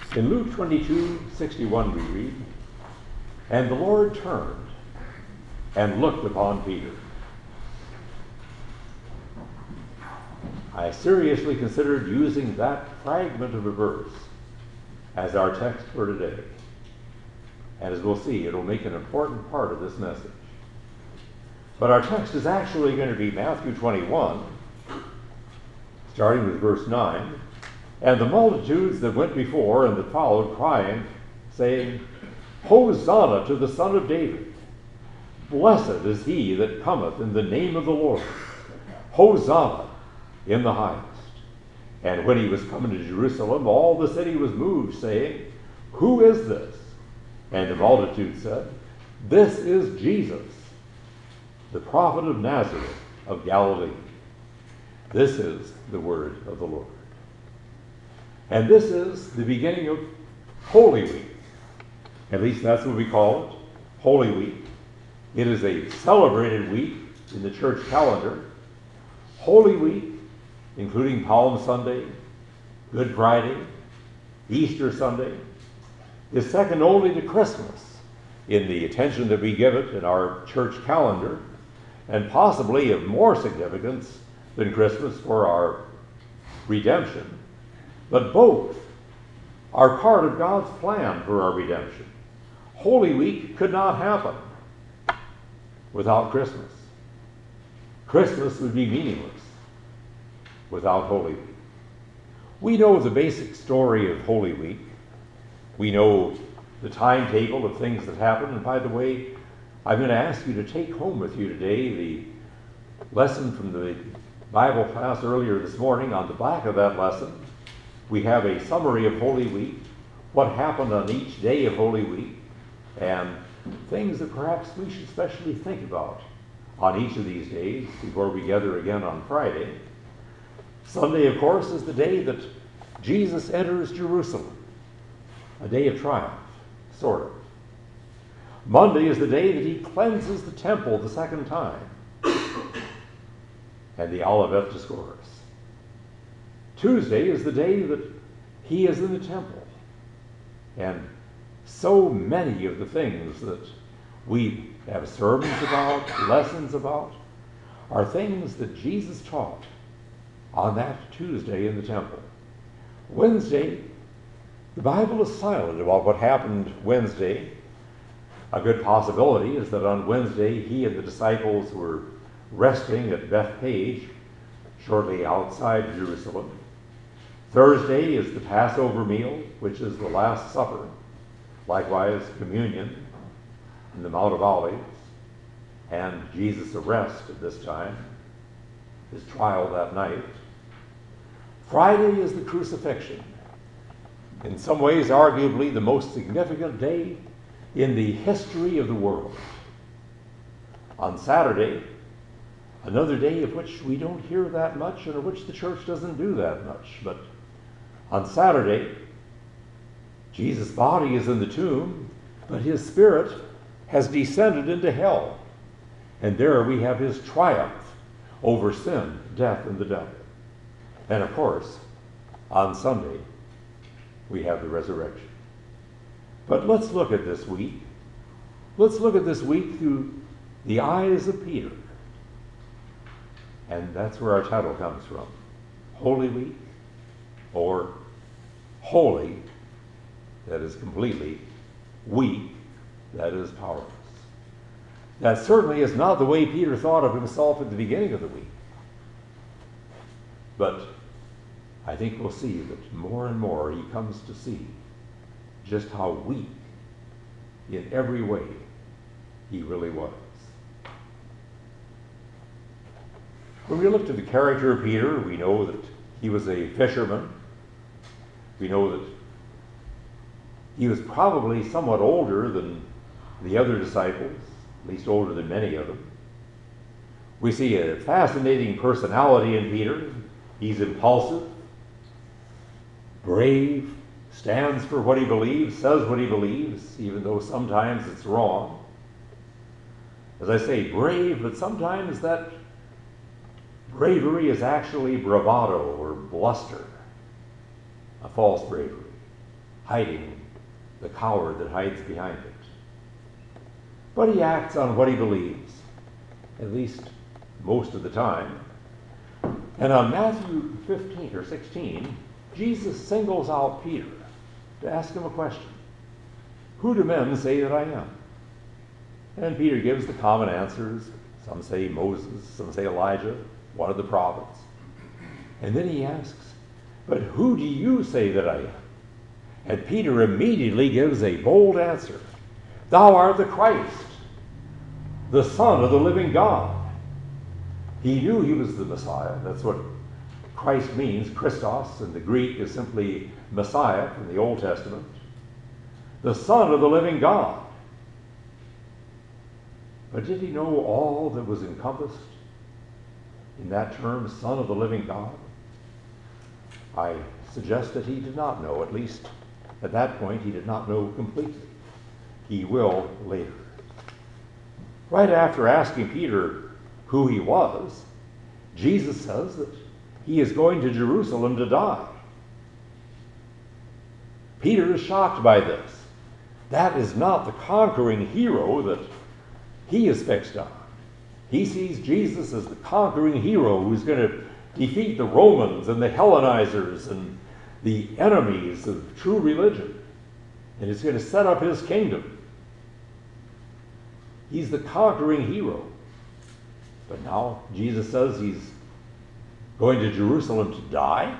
In Luke 22:61 we read, "And the Lord turned and looked upon Peter." I seriously considered using that fragment of a verse as our text for today. And as we'll see, it'll make an important part of this message. But our text is actually going to be Matthew 21, starting with verse 9. "And the multitudes that went before and that followed, crying, saying, Hosanna to the Son of David. Blessed is he that cometh in the name of the Lord. Hosanna in the highest. And when he was coming to Jerusalem, all the city was moved, saying, Who is this? And the multitude said, This is Jesus, the prophet of Nazareth of Galilee." This is the word of the Lord. And this is the beginning of Holy Week. At least that's what we call it, Holy Week. It is a celebrated week in the church calendar. Holy Week, including Palm Sunday, Good Friday, Easter Sunday, is second only to Christmas in the attention that we give it in our church calendar, and possibly of more significance than Christmas for our redemption. But both are part of God's plan for our redemption. Holy Week could not happen without Christmas. Christmas would be meaningless without Holy Week. We know the basic story of Holy Week. We know the timetable of things that happen. And by the way, I'm going to ask you to take home with you today the lesson from the Bible class earlier this morning. On the back of that lesson, we have a summary of Holy Week, what happened on each day of Holy Week, and things that perhaps we should especially think about on each of these days before we gather again on Friday. Sunday, of course, is the day that Jesus enters Jerusalem, a day of triumph, sort of. Monday is the day that he cleanses the temple the second time, and the Olivet Discourse. Tuesday is the day that he is in the temple, and so many of the things that we have sermons about, lessons about, are things that Jesus taught on that Tuesday in the temple. Wednesday, the Bible is silent about what happened Wednesday. A good possibility is that on Wednesday, he and the disciples were resting at Bethpage, shortly outside Jerusalem. Thursday is the Passover meal, which is the Last Supper. Likewise, communion in the Mount of Olives, and Jesus' arrest at this time, his trial that night. Friday is the crucifixion. In some ways, arguably the most significant day in the history of the world. On Saturday, another day of which we don't hear that much and of which the church doesn't do that much. But on Saturday, Jesus' body is in the tomb, but his spirit has descended into hell. And there we have his triumph over sin, death, and the devil. And of course, on Sunday, we have the resurrection. But let's look at this week. Let's look at this week through the eyes of Peter. And that's where our title comes from. Holy Week, or holy, that is completely, weak, that is powerless. That certainly is not the way Peter thought of himself at the beginning of the week. But I think we'll see that more and more he comes to see just how weak in every way he really was. When we look to the character of Peter, we know that he was a fisherman. We know that he was probably somewhat older than the other disciples, at least older than many of them. We see a fascinating personality in Peter. He's impulsive, brave, stands for what he believes, says what he believes, even though sometimes it's wrong. As I say, brave, but sometimes that bravery is actually bravado or bluster, a false bravery. hiding the coward that hides behind it. But he acts on what he believes, at least most of the time. And on Matthew 15 or 16, Jesus singles out Peter to ask him a question. Who do men say that I am? And Peter gives the common answers. Some say Moses, some say Elijah, one of the prophets. And then he asks, but who do you say that I am? And Peter immediately gives a bold answer. Thou art the Christ, the Son of the living God. He knew he was the Messiah. That's what Christ means. Christos in the Greek is simply Messiah from the Old Testament. The Son of the living God. But did he know all that was encompassed in that term, Son of the living God? I suggest that he did not know. At least at that point he did not know completely. He will later. Right after asking Peter who he was, Jesus says that he is going to Jerusalem to die. Peter is shocked by this. That is not the conquering hero that he is fixed on. He sees Jesus as the conquering hero who's going to defeat the Romans and the Hellenizers and the enemies of true religion. And he's going to set up his kingdom. He's the conquering hero. But now Jesus says he's going to Jerusalem to die.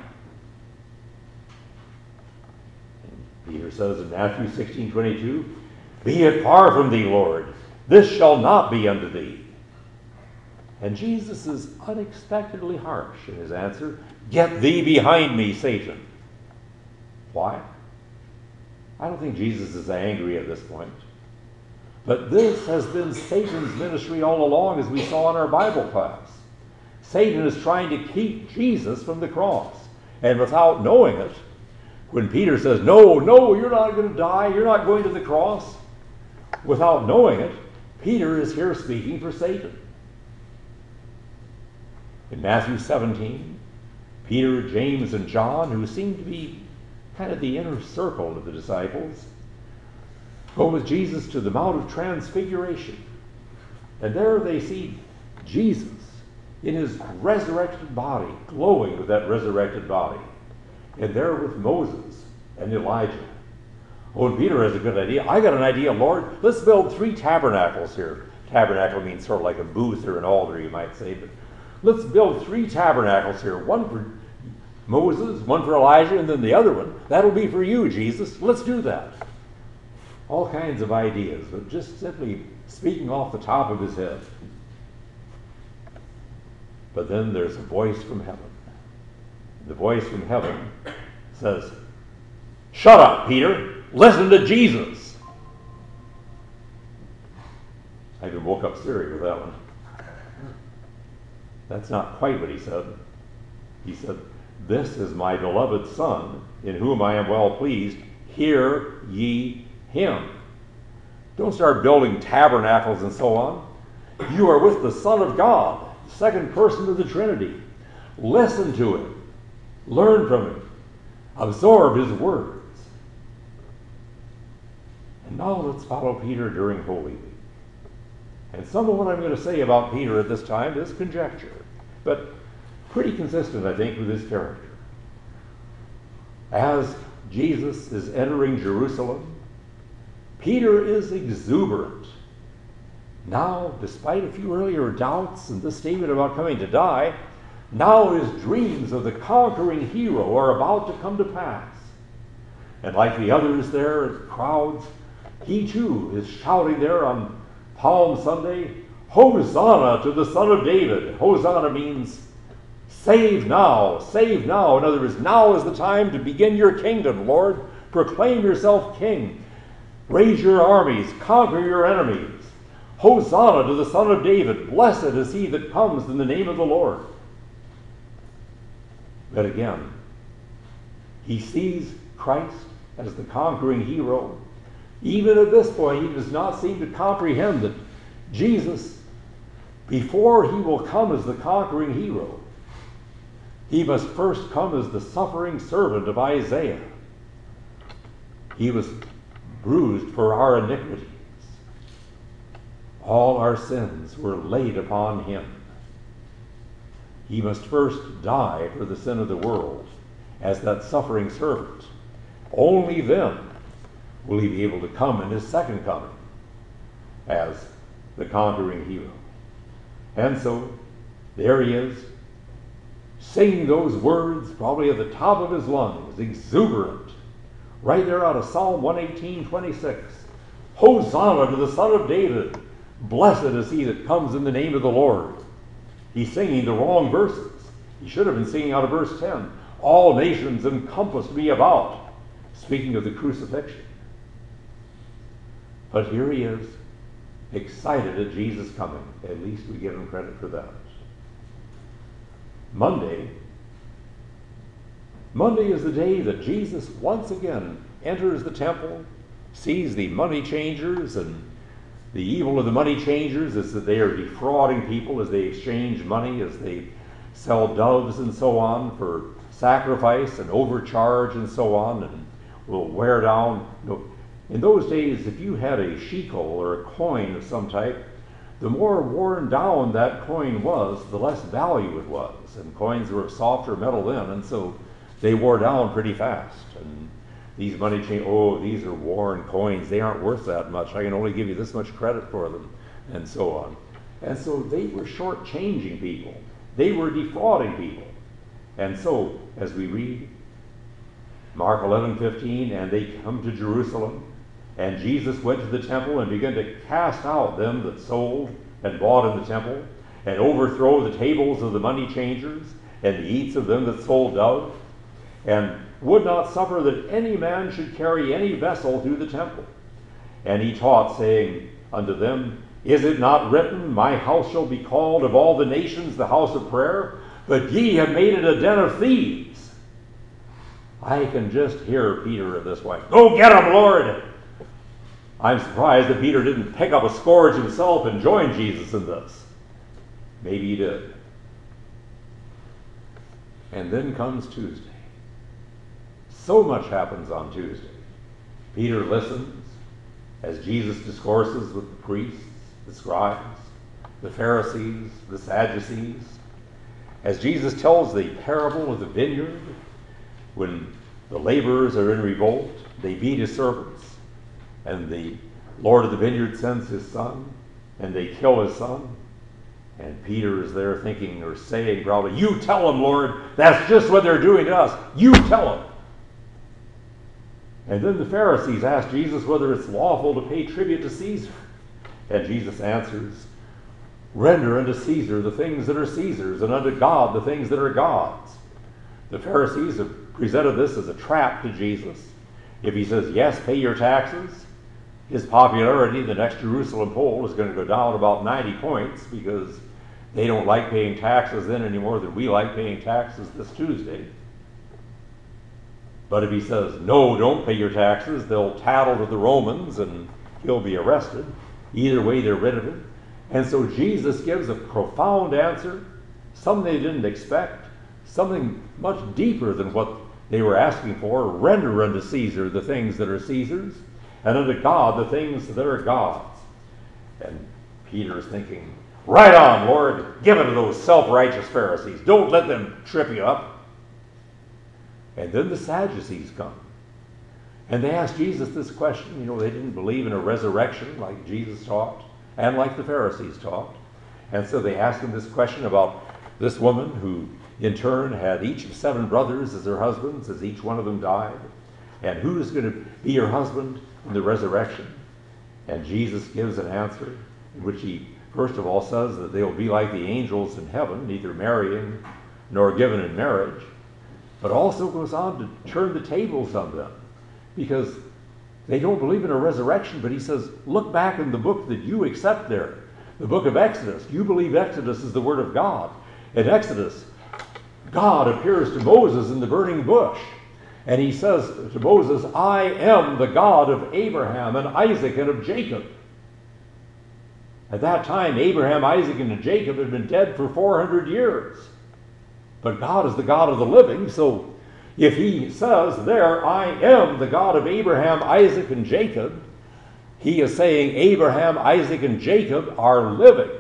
And Peter says in Matthew 16:22, be it far from thee, Lord, this shall not be unto thee. And Jesus is unexpectedly harsh in his answer, get thee behind me, Satan. Why? I don't think Jesus is angry at this point. But this has been Satan's ministry all along, as we saw in our Bible class. Satan is trying to keep Jesus from the cross. And without knowing it, when Peter says, no, you're not going to die, you're not going to the cross, without knowing it, Peter is here speaking for Satan. In Matthew 17, Peter, James, and John, who seem to be kind of the inner circle of the disciples, go with Jesus to the Mount of Transfiguration. And there they see Jesus in his resurrected body, glowing with that resurrected body. And there with Moses and Elijah. Oh, and Peter has a good idea. I got an idea, Lord. Let's build 3 tabernacles here. Tabernacle means sort of like a booth or an altar, you might say. But let's build 3 tabernacles here. One for Moses, one for Elijah, and then the other one. That'll be for you, Jesus. Let's do that. All kinds of ideas, but just simply speaking off the top of his head. But then there's a voice from heaven. The voice from heaven says, shut up, Peter. Listen to Jesus. I even woke up Siri with that one. That's not quite what he said. He said, this is my beloved Son, in whom I am well pleased. Hear ye him. Don't start building tabernacles and so on. You are with the Son of God, the second person of the Trinity. Listen to him. Learn from him. Absorb his words. And now let's follow Peter during Holy Week. And some of what I'm going to say about Peter at this time is conjecture, but pretty consistent, I think, with his character. As Jesus is entering Jerusalem, Peter is exuberant. Now, despite a few earlier doubts and this statement about coming to die, now his dreams of the conquering hero are about to come to pass. And like the others there, crowds, he too is shouting there on Palm Sunday, Hosanna to the Son of David. Hosanna means save now, save now. In other words, now is the time to begin your kingdom, Lord. Proclaim yourself king. Raise your armies, conquer your enemies. Hosanna to the Son of David. Blessed is he that comes in the name of the Lord. But again, he sees Christ as the conquering hero. Even at this point, he does not seem to comprehend that Jesus, before he will come as the conquering hero, he must first come as the suffering servant of Isaiah. He was bruised for our iniquities. All our sins were laid upon him. He must first die for the sin of the world as that suffering servant. Only then will he be able to come in his second coming as the conquering hero. And so there he is, singing those words probably at the top of his lungs, exuberant, right there out of Psalm 118:26. Hosanna to the Son of David. Blessed is he that comes in the name of the Lord. He's singing the wrong verses. He should have been singing out of verse 10. All nations encompassed me about, speaking of the crucifixion. But here he is, excited at Jesus coming. At least we give him credit for that. Monday is the day that Jesus once again enters the temple, sees the money changers, and the evil of the money changers is that they are defrauding people as they exchange money, as they sell doves and so on for sacrifice and overcharge and so on, and will wear down. In those days, if you had a shekel or a coin of some type, the more worn down that coin was, the less value it was. And coins were of softer metal then, and so they wore down pretty fast. And these money these are worn coins. They aren't worth that much. I can only give you this much credit for them, and so on. And so they were shortchanging people. They were defrauding people. And so, as we read Mark 11:15, and they come to Jerusalem, and Jesus went to the temple and began to cast out them that sold and bought in the temple, and overthrow the tables of the money changers, and the eats of them that sold doves, and would not suffer that any man should carry any vessel through the temple. And he taught, saying unto them, Is it not written, My house shall be called of all the nations the house of prayer? But ye have made it a den of thieves. I can just hear Peter at this point. Go get him, Lord! I'm surprised that Peter didn't pick up a scourge himself and join Jesus in this. Maybe he did. And then comes Tuesday. So much happens on Tuesday. Peter listens as Jesus discourses with the priests, the scribes, the Pharisees, the Sadducees. As Jesus tells the parable of the vineyard, when the laborers are in revolt, they beat his servants, and the Lord of the vineyard sends his son, and they kill his son. And Peter is there thinking or saying probably, You tell them, Lord, that's just what they're doing to us. You tell them. And then the Pharisees ask Jesus whether it's lawful to pay tribute to Caesar. And Jesus answers, Render unto Caesar the things that are Caesar's, and unto God the things that are God's. The Pharisees have presented this as a trap to Jesus. If he says, yes, pay your taxes, his popularity in the next Jerusalem poll is going to go down about 90 points because they don't like paying taxes then any more than we like paying taxes this Tuesday. But if he says, no, don't pay your taxes, they'll tattle to the Romans and he'll be arrested. Either way, they're rid of him. And so Jesus gives a profound answer, something they didn't expect, something much deeper than what they were asking for. Render unto Caesar the things that are Caesar's, and unto God the things that are God's. And Peter's thinking, right on, Lord, give it to those self-righteous Pharisees. Don't let them trip you up. And then the Sadducees come. And they ask Jesus this question. They didn't believe in a resurrection like Jesus taught and like the Pharisees taught. And so they ask him this question about this woman who in turn had each of 7 brothers as her husbands, as each one of them died. And who is going to be her husband in the resurrection? And Jesus gives an answer in which he first of all says that they will be like the angels in heaven, neither marrying nor given in marriage, but also goes on to turn the tables on them because they don't believe in a resurrection. But he says, look back in the book that you accept there, the book of Exodus. You believe Exodus is the word of God. In Exodus, God appears to Moses in the burning bush. And he says to Moses, I am the God of Abraham and Isaac and of Jacob. At that time, Abraham, Isaac, and Jacob had been dead for 400 years. But God is the God of the living, so If he says there, I am the God of Abraham, Isaac, and Jacob, he is saying Abraham, Isaac, and Jacob are living.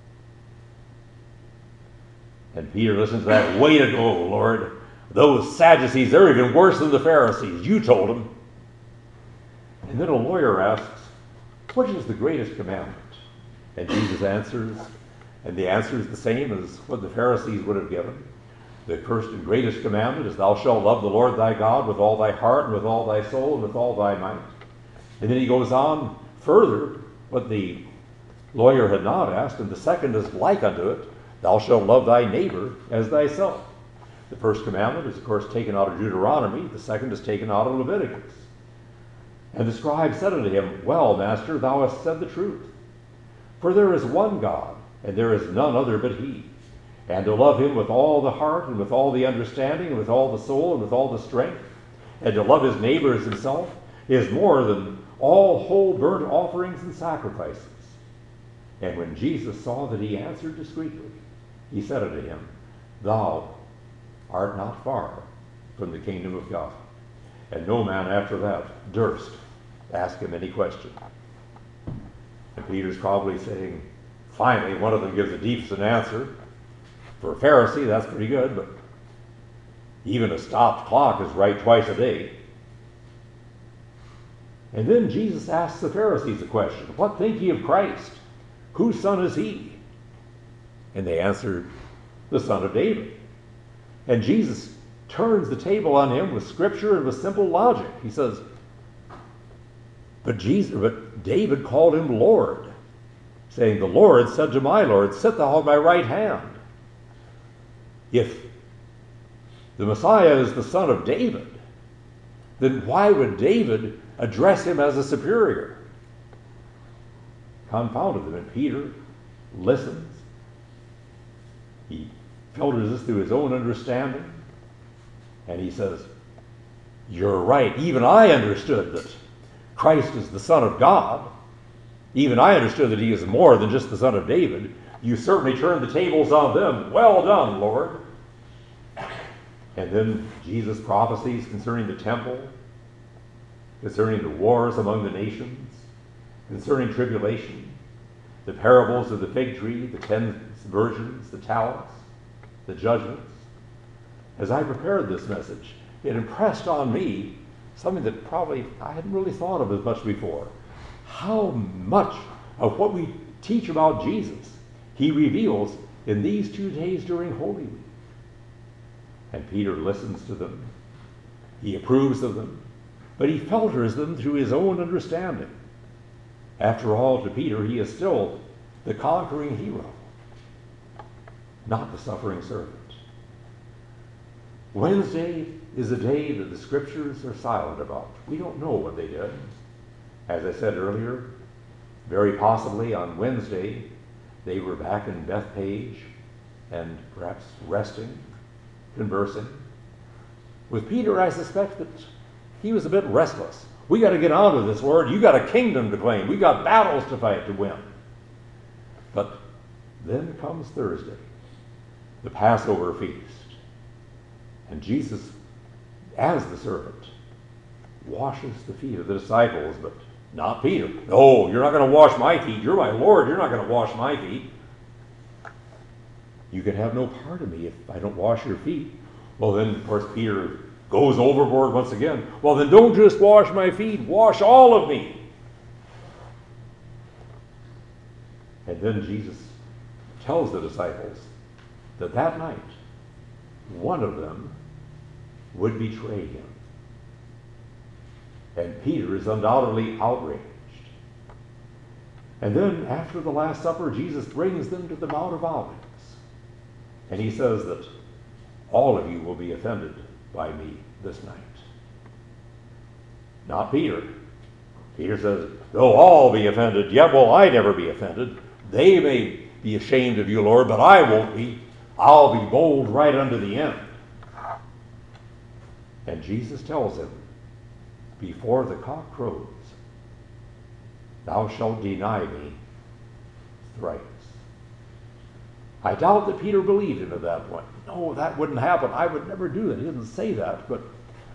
And Peter listens to that. Way to go, Lord. Those Sadducees, they're even worse than the Pharisees. You told them. And then a lawyer asks, which is the greatest commandment? And Jesus answers, and the answer is the same as what the Pharisees would have given. The first and greatest commandment is, thou shalt love the Lord thy God with all thy heart and with all thy soul and with all thy might. And then he goes on further, what the lawyer had not asked, and the second is like unto it, thou shalt love thy neighbor as thyself. The first commandment is, of course, taken out of Deuteronomy. The second is taken out of Leviticus. And the scribe said unto him, well, master, thou hast said the truth. For there is one God, and there is none other but he. And to love him with all the heart, and with all the understanding, and with all the soul, and with all the strength, and to love his neighbor as himself, is more than all whole burnt offerings and sacrifices. And when Jesus saw that he answered discreetly, he said unto him, thou art not far from the kingdom of God. And no man after that durst ask him any question. And Peter's probably saying, finally, one of them gives a decent answer. For a Pharisee, that's pretty good, but even a stopped clock is right twice a day. And then Jesus asks the Pharisees a question. What think ye of Christ? Whose son is he? And they answered, the son of David. And Jesus turns the table on him with scripture and with simple logic. He says, but David called him Lord, saying, the Lord said to my Lord, sit thou on my right hand. If the Messiah is the son of David, then why would David address him as a superior? Confounded them. And Peter listens. He filters this through his own understanding. And he says, you're right. Even I understood that Christ is the Son of God. Even I understood that he is more than just the son of David. You certainly turned the tables on them. Well done, Lord. And then Jesus prophesies concerning the temple, concerning the wars among the nations, concerning tribulation, the parables of the fig tree, the 10 virgins, the talents, the judgments. As I prepared this message, it impressed on me something that probably I hadn't really thought of as much before. How much of what we teach about Jesus he reveals in these 2 days during Holy Week. And Peter listens to them. He approves of them, but he filters them through his own understanding. After all, to Peter, he is still the conquering hero, not the suffering servant. Wednesday is a day that the scriptures are silent about. We don't know what they did. As I said earlier, very possibly on Wednesday, they were back in Bethpage and perhaps resting, conversing. With Peter, I suspect that he was a bit restless. We got to get on with this, Lord. You got a kingdom to claim. We got battles to fight to win. But then comes Thursday, the Passover feast. And Jesus, as the servant, washes the feet of the disciples, but not Peter. No, you're not going to wash my feet. You're my Lord. You're not going to wash my feet. You can have no part of me if I don't wash your feet. Well, then, of course, Peter goes overboard once again. Well, then don't just wash my feet. Wash all of me. And then Jesus tells the disciples that that night, one of them would betray him. And Peter is undoubtedly outraged. And then, after the Last Supper, Jesus brings them to the Mount of Olives. And he says that all of you will be offended by me this night. Not Peter. Peter says, they'll all be offended. Yeah, well, I never be offended. They may be ashamed of you, Lord, but I won't be. I'll be bold right unto the end. And Jesus tells him, before the cock crows, thou shalt deny me thrice. I doubt that Peter believed him at that point. No, that wouldn't happen. I would never do that. He didn't say that, but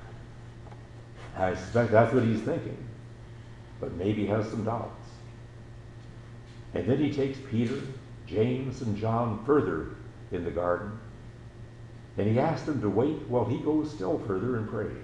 I suspect that's what he's thinking. But maybe he has some doubts. And then he takes Peter, James, and John further in the garden, and he asks them to wait while he goes still further and prays.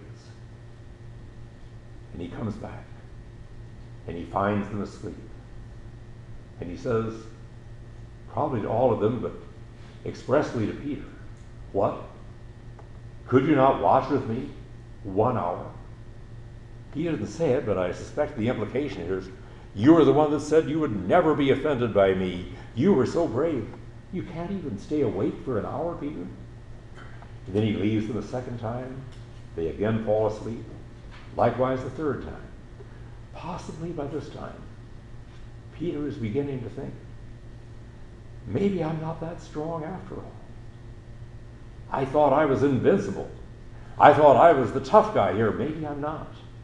And he comes back, and he finds them asleep. And he says, probably to all of them, but expressly to Peter, "What? Could you not watch with me 1 hour?" He didn't say it, but I suspect the implication here is, you were the one that said you would never be offended by me. You were so brave. You can't even stay awake for an hour, Peter? And then he leaves them a second time. They again fall asleep. Likewise the third time. Possibly by this time, Peter is beginning to think, maybe I'm not that strong after all. I thought I was invincible. I thought I was the tough guy here. Maybe I'm not.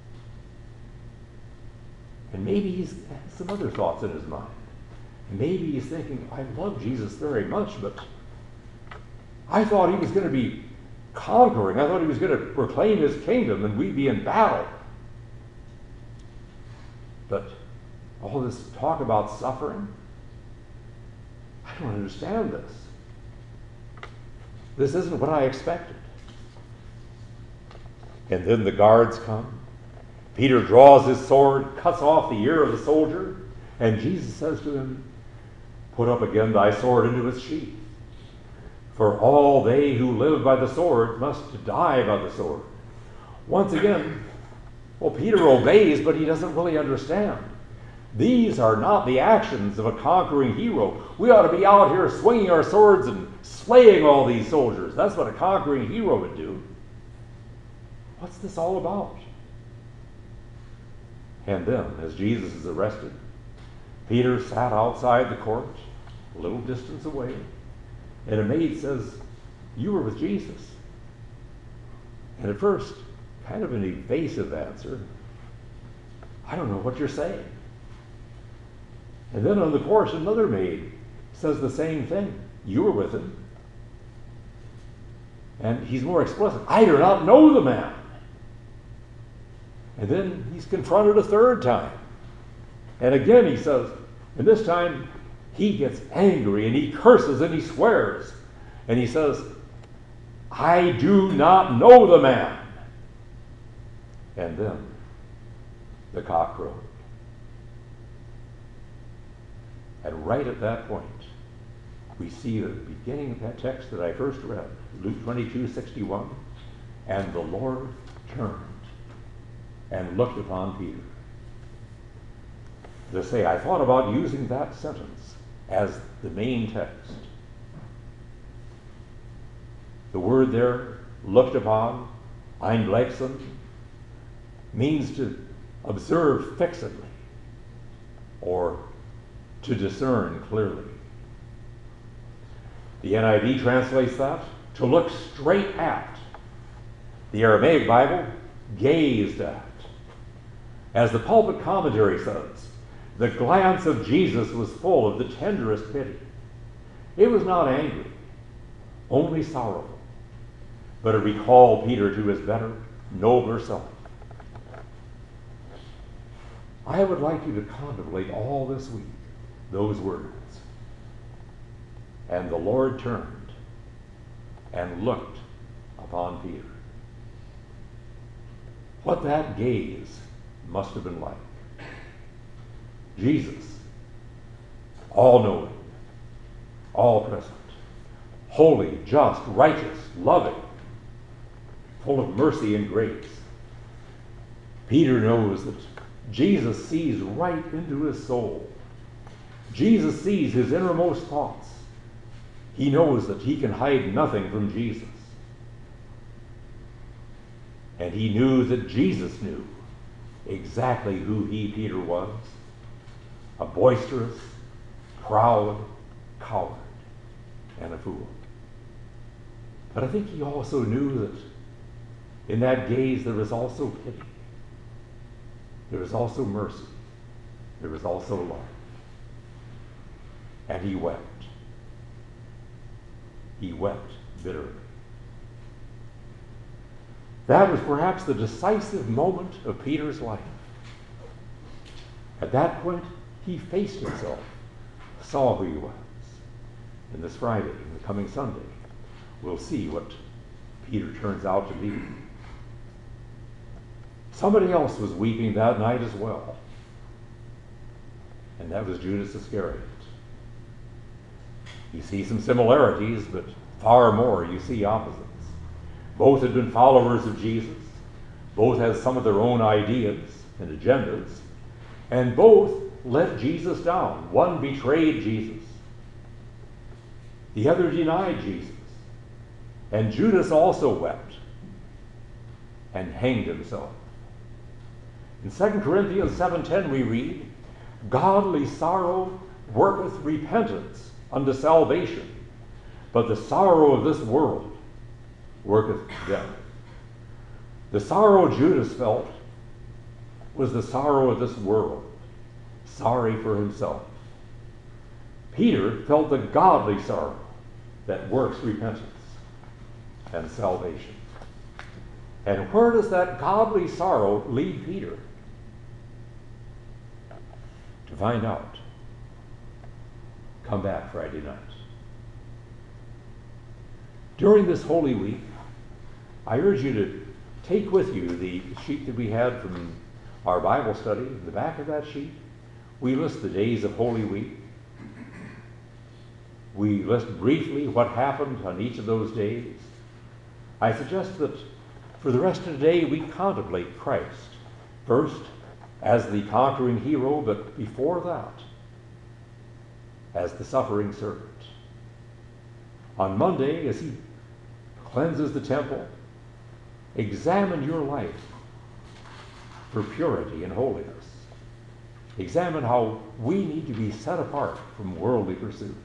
And maybe he's has some other thoughts in his mind. Maybe he's thinking, I love Jesus very much, but I thought he was going to be conquering. I thought he was going to proclaim his kingdom and we'd be in battle. But all this talk about suffering, I don't understand this. This isn't what I expected. And then the guards come. Peter draws his sword, cuts off the ear of the soldier, and Jesus says to him, "Put up again thy sword into its sheath. For all they who live by the sword must die by the sword." Once again, well, Peter obeys, but he doesn't really understand. These are not the actions of a conquering hero. We ought to be out here swinging our swords and slaying all these soldiers. That's what a conquering hero would do. What's this all about? And then, as Jesus is arrested, Peter sat outside the court, a little distance away, and a maid says, "You were with Jesus." And at first, kind of an evasive answer, "I don't know what you're saying." And then on the porch, another maid says the same thing. "You were with him." And he's more explicit. "I do not know the man." And then he's confronted a third time. And again he says, and this time he gets angry and he curses and he swears. And he says, "I do not know the man." And then the cock crowed. And right at that point, we see the beginning of that text that I first read, Luke 22:61, and the Lord turned and looked upon Peter. To say, I thought about using that sentence as the main text. The word there, looked upon, einbliczen, means to observe fixedly or to discern clearly. The NIV translates that, to look straight at. The Aramaic Bible, gazed at. As the pulpit commentary says, the glance of Jesus was full of the tenderest pity. It was not angry, only sorrowful, but it recalled Peter to his better, nobler self. I would like you to contemplate all this week those words. And the Lord turned and looked upon Peter. What that gaze must have been like. Jesus, all-knowing, all-present, holy, just, righteous, loving, full of mercy and grace. Peter knows that Jesus sees right into his soul. Jesus sees his innermost thoughts. He knows that he can hide nothing from Jesus. And he knew that Jesus knew exactly who he, Peter, was. A boisterous, proud coward and a fool. But I think he also knew that in that gaze there was also pity. There was also mercy. There was also love. And he wept. he wept bitterly. That was perhaps the decisive moment of Peter's life. At that point, he faced himself, saw who he was. And this Friday, and the coming Sunday, we'll see what Peter turns out to be. Somebody else was weeping that night as well, and that was Judas Iscariot. You see some similarities, but far more you see opposites. Both had been followers of Jesus. Both had some of their own ideas and agendas, and both let Jesus down. One betrayed Jesus. The other denied Jesus. And Judas also wept and hanged himself. In 2 Corinthians 7:10 we read, "Godly sorrow worketh repentance unto salvation, but the sorrow of this world worketh death." The sorrow Judas felt was the sorrow of this world, sorry for himself. Peter felt the godly sorrow that works repentance and salvation. And where does that godly sorrow lead Peter? To find out, come back Friday night. During this Holy Week, I urge you to take with you the sheet that we had from our Bible study. In the back of that sheet, we list the days of Holy Week. We list briefly what happened on each of those days. I suggest that for the rest of the day we contemplate Christ, first as the conquering hero, but before that, as the suffering servant. On Monday, as he cleanses the temple, examine your life for purity and holiness. Examine how we need to be set apart from worldly pursuits.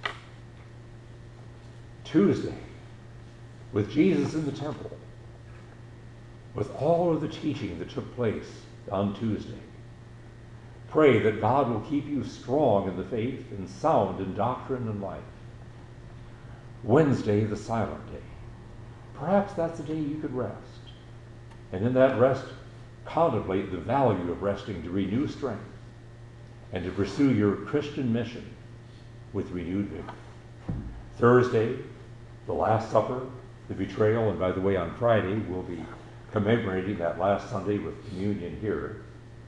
Tuesday, with Jesus in the temple, with all of the teaching that took place on Tuesday, pray that God will keep you strong in the faith and sound in doctrine and life. Wednesday, the silent day. Perhaps that's a day you could rest. And in that rest, contemplate the value of resting to renew strength and to pursue your Christian mission with renewed vigor. Thursday, the Last Supper, the betrayal, and by the way, on Friday, we'll be commemorating that last Sunday with communion here.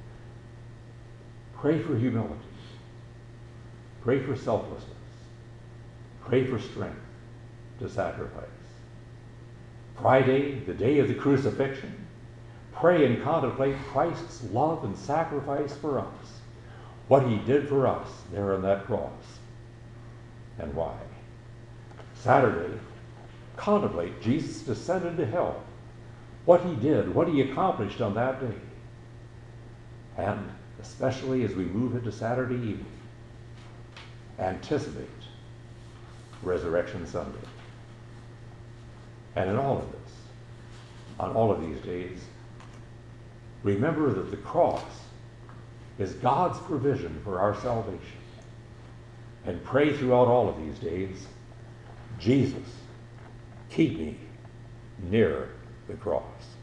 Pray for humility. Pray for selflessness. Pray for strength to sacrifice. Friday, the day of the crucifixion, pray and contemplate Christ's love and sacrifice for us, what he did for us there on that cross, and why. Saturday, contemplate Jesus' descent into hell, what he did, what he accomplished on that day. And especially as we move into Saturday evening, anticipate Resurrection Sunday. And in all of this, on all of these days, remember that the cross is God's provision for our salvation. And pray throughout all of these days, Jesus, keep me near the cross.